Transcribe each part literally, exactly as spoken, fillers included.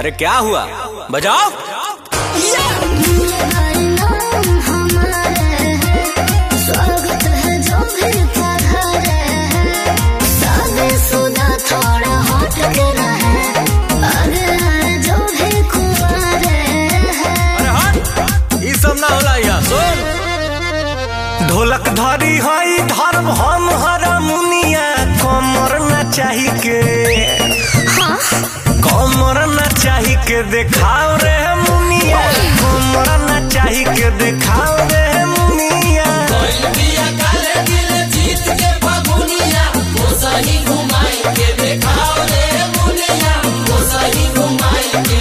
अरे क्या हुआ, बजाओ। स्वागत है जो भी पधारे हैं, शादीशुदा थोड़ा हट के रहे, अरे जो भी कुंवारे हैं। अरे हट, ये सब ना होला यहाँ। सुन, ढोलक धरी हई धर्म हम हरमुनिया, कमर न चाही के, हाँ? कमर न चाही के देखाओ रे मुनिया, कमर न चाही के देखाओ रे मुनिया। काले दिल जीत के बबुनिया, वो सही घुमाई के देखाओ रे मुनिया, वो सही घुमाई के।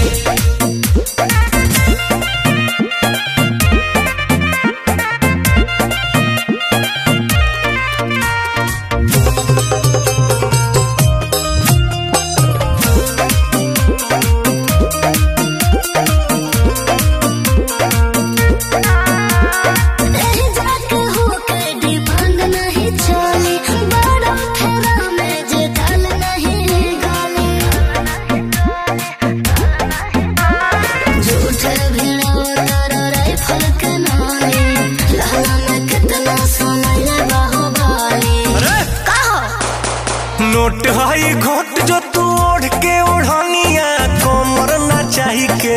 नोट हई घोट जो तू ओढ़ के ओढ़निया, कमर न चाही के,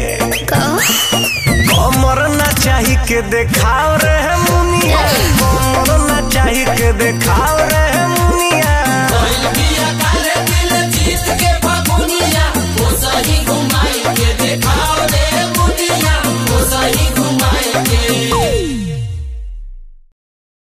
कमर न चाही के देखाओ रे मुनिया, कमर न चाही के देखाओ रे